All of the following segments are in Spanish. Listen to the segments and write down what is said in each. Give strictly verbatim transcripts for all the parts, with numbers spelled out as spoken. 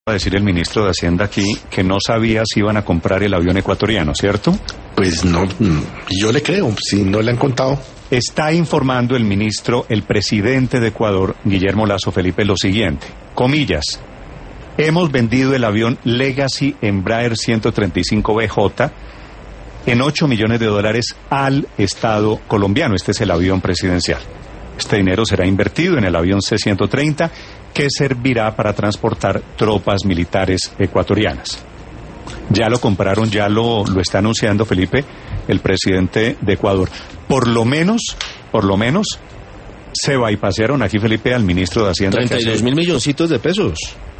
A decir el ministro de Hacienda aquí que no sabía si iban a comprar el avión ecuatoriano, ¿cierto? Pues no, yo le creo, si no le han contado. Está informando el ministro, el presidente de Ecuador, Guillermo Lasso Felipe, lo siguiente, comillas, hemos vendido el avión Legacy Embraer ciento treinta y cinco B J en ocho millones de dólares al Estado colombiano. Este es el avión presidencial. Este dinero será invertido en el avión C ciento treinta, que servirá para transportar tropas militares ecuatorianas. Ya lo compraron, ya lo, lo está anunciando Felipe, el presidente de Ecuador. Por lo menos, por lo menos, se bypasearon aquí, Felipe, al ministro de Hacienda. treinta y dos mil milloncitos de pesos.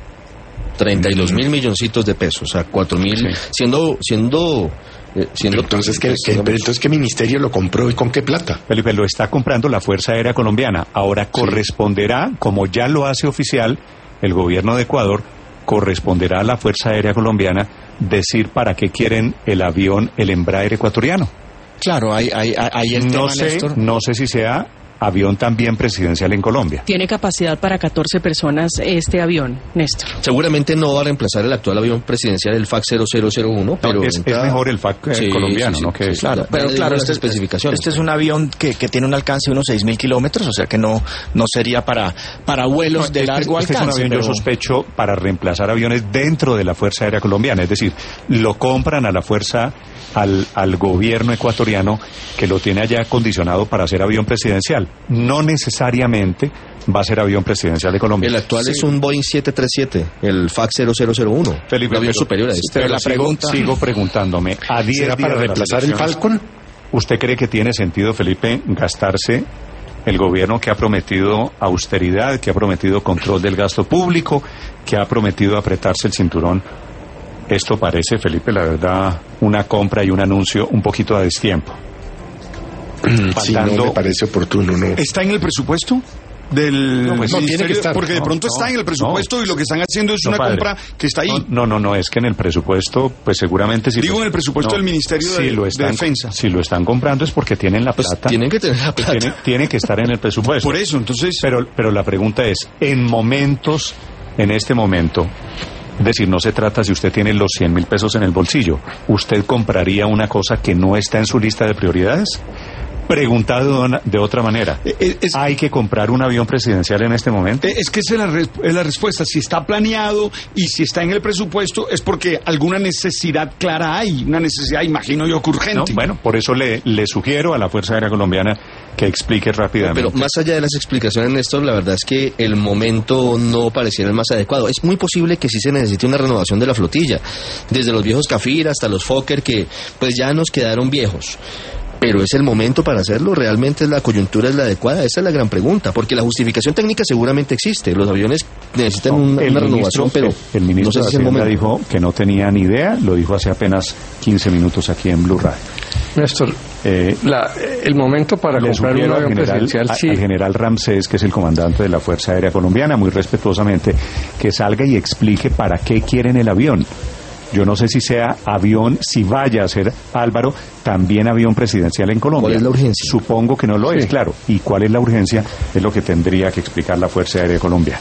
treinta y dos mil milloncitos de pesos, a cuatro mil, sí. siendo, siendo... Eh, siendo entonces, ¿qué, qué, entonces, ¿qué ministerio lo compró y con qué plata? Felipe, lo está comprando la Fuerza Aérea Colombiana. Ahora corresponderá, sí. como ya lo hace oficial el gobierno de Ecuador, corresponderá a la Fuerza Aérea Colombiana decir para qué quieren el avión, el Embraer ecuatoriano. Claro, hay, hay, hay el no tema, sé, Néstor. No sé si sea avión también presidencial en Colombia. Tiene capacidad para catorce personas este avión, Néstor. Seguramente no va a reemplazar el actual avión presidencial, el F A C cero cero cero uno, pero no, es, entra... es mejor el F A C eh, sí, colombiano, sí, sí, ¿no? Que sí, claro, pero claro, este, especificaciones. Este es un avión que, que tiene un alcance de unos seis mil kilómetros, o sea que no, no sería para, para vuelos no, de este, largo este alcance. Es un avión, pero... yo sospecho, para reemplazar aviones dentro de la Fuerza Aérea Colombiana, es decir, lo compran a la Fuerza, al, al gobierno ecuatoriano que lo tiene allá acondicionado para ser avión presidencial. No necesariamente necesariamente va a ser avión presidencial de Colombia. El actual sí. es un Boeing siete treinta y siete, el F A C cero cero cero uno. Felipe, un avión pero, superior a este. Pero la pregunta, sigo, sigo preguntándome, ¿a diez ¿será para reemplazar el Falcon? ¿Usted cree que tiene sentido, Felipe, gastarse el gobierno que ha prometido austeridad, que ha prometido control del gasto público, que ha prometido apretarse el cinturón? Esto parece, Felipe, la verdad, una compra y un anuncio un poquito a destiempo. Sí, no me parece oportuno, ¿no? ¿Está en el presupuesto? Del no, pues no, tiene que estar. Porque de no, pronto no, está en el presupuesto no, y lo que están haciendo es no, una padre. compra que está ahí. No, no, no, es que en el presupuesto, pues seguramente si digo lo, en el presupuesto no, del Ministerio si de, lo están, de Defensa. Si lo están comprando es porque tienen la pues plata. Tienen que tener la plata. Tiene, tiene que estar en el presupuesto. Por eso, entonces. Pero, pero la pregunta es, en momentos, en este momento, es decir, no se trata si usted tiene los cien mil pesos en el bolsillo, ¿usted compraría una cosa que no está en su lista de prioridades? Preguntado de otra manera, es, es, ¿hay que comprar un avión presidencial en este momento? Es que esa es la, es la respuesta. Si está planeado y si está en el presupuesto es porque alguna necesidad clara hay, una necesidad, imagino yo, urgente. No, bueno, por eso le, le sugiero a la Fuerza Aérea Colombiana que explique rápidamente. Pero más allá de las explicaciones, Néstor, la verdad es que el momento no pareciera el más adecuado. Es muy posible que sí se necesite una renovación de la flotilla, desde los viejos Cafir hasta los Fokker, que pues ya nos quedaron viejos. Pero ¿es el momento para hacerlo? ¿Realmente la coyuntura es la adecuada? Esa es la gran pregunta, porque la justificación técnica seguramente existe. Los aviones necesitan no, una, una renovación, pero el, el ministro no sé de si es el momento. Dijo que no tenía ni idea, lo dijo hace apenas quince minutos aquí en Blue Radio. Néstor, eh, la, el momento para comprar un avión general, presidencial, a, sí. al general Ramsés, que es el comandante de la Fuerza Aérea Colombiana, muy respetuosamente, que salga y explique para qué quieren el avión. Yo no sé si sea avión, si vaya a ser, Álvaro, también avión presidencial en Colombia. ¿Cuál es la urgencia? Supongo que no lo sí. es, claro. ¿Y cuál es la urgencia? Es lo que tendría que explicar la Fuerza Aérea Colombiana.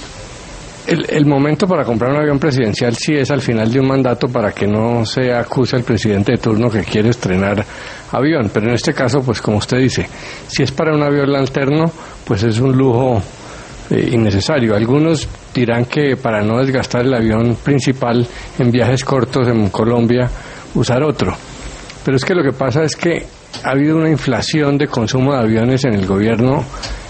El, el momento para comprar un avión presidencial sí es al final de un mandato para que no se acuse al presidente de turno que quiere estrenar avión. Pero en este caso, pues como usted dice, si es para un avión alterno, pues es un lujo eh, innecesario. Algunos dirán que para no desgastar el avión principal en viajes cortos en Colombia, usar otro. Pero es que lo que pasa es que ha habido una inflación de consumo de aviones en el gobierno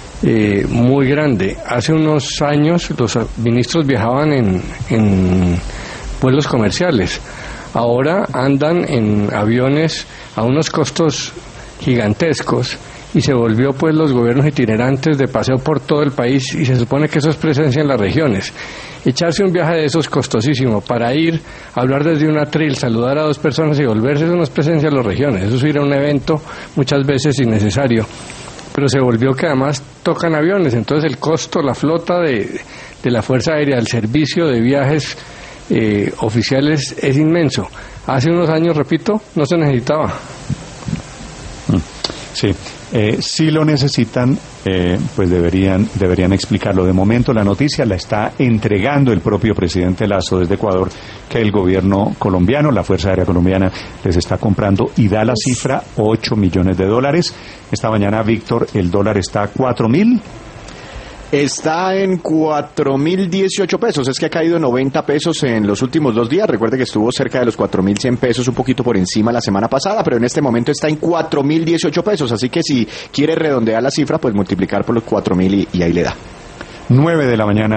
eh, muy grande. Hace unos años los ministros viajaban en, en vuelos comerciales. Ahora andan en aviones a unos costos gigantescos y se volvió pues los gobiernos itinerantes de paseo por todo el país y se supone que eso es presencia en las regiones. Echarse un viaje de esos costosísimo para ir a hablar desde un atril, saludar a dos personas y volverse, eso no es presencia en las regiones, eso es ir a un evento muchas veces innecesario. Pero se volvió que además tocan aviones, entonces el costo, la flota de, de la Fuerza Aérea, el servicio de viajes eh, oficiales es inmenso. Hace unos años, repito, no se necesitaba. Sí, eh, si lo necesitan, eh, pues deberían, deberían explicarlo. De momento la noticia la está entregando el propio presidente Lasso desde Ecuador, que el gobierno colombiano, la Fuerza Aérea Colombiana, les está comprando y da la cifra ocho millones de dólares. Esta mañana, Víctor, el dólar está a cuatro mil. Está en cuatro mil dieciocho pesos, es que ha caído noventa pesos en los últimos dos días. Recuerde que estuvo cerca de los cuatro mil cien pesos, un poquito por encima la semana pasada, pero en este momento está en cuatro mil dieciocho pesos, así que si quiere redondear la cifra, pues multiplicar por los cuatro mil y, y ahí le da. nueve de la mañana.